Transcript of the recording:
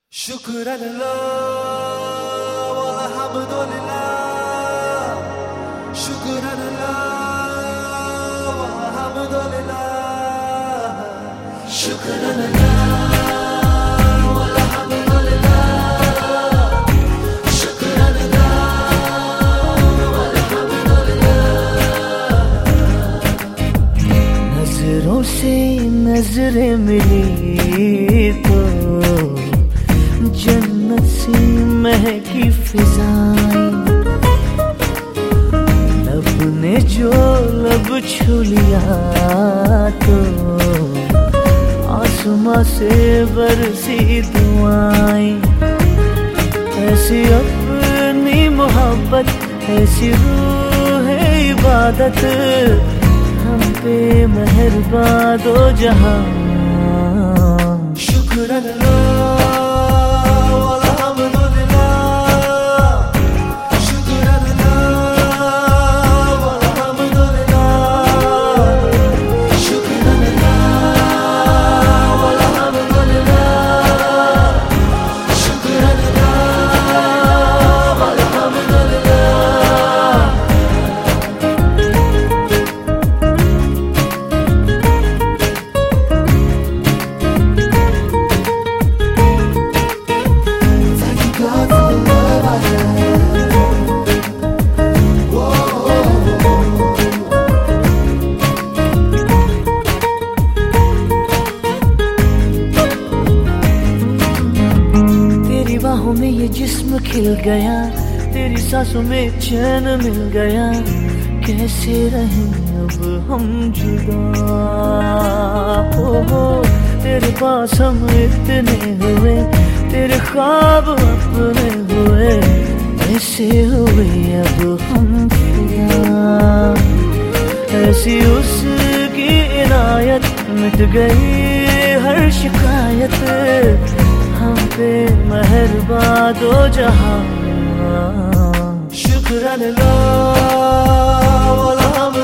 شكرا لله والحمد لله. شكرا لله والحمد لله. شكرا لله والحمد لله. شكرا لله والحمد لله. नजरों से नजरें मिली तो जन्नत सी महकी फिजाएं, लब ने जो लब छू लिया तो आसमां से बरसी दुआएं। ऐसी अपनी मोहब्बत, ऐसी रूह इबादत, हम पे मेहरबान दो जहां। शुक्र बाहों में ये जिस्म खिल गया, तेरी सांसों में चैन मिल गया। कैसे रहें अब हम जुदा, हो तेरे पास हम इतने हुए, तेरे ख्वाब अपने हुए। ऐसे हुए अब हम फिदा, ऐसी उसकी इनायत, मिट गई हर शिकायत। हम पे मेहरबान दो जहां। शुक्र लल्लाह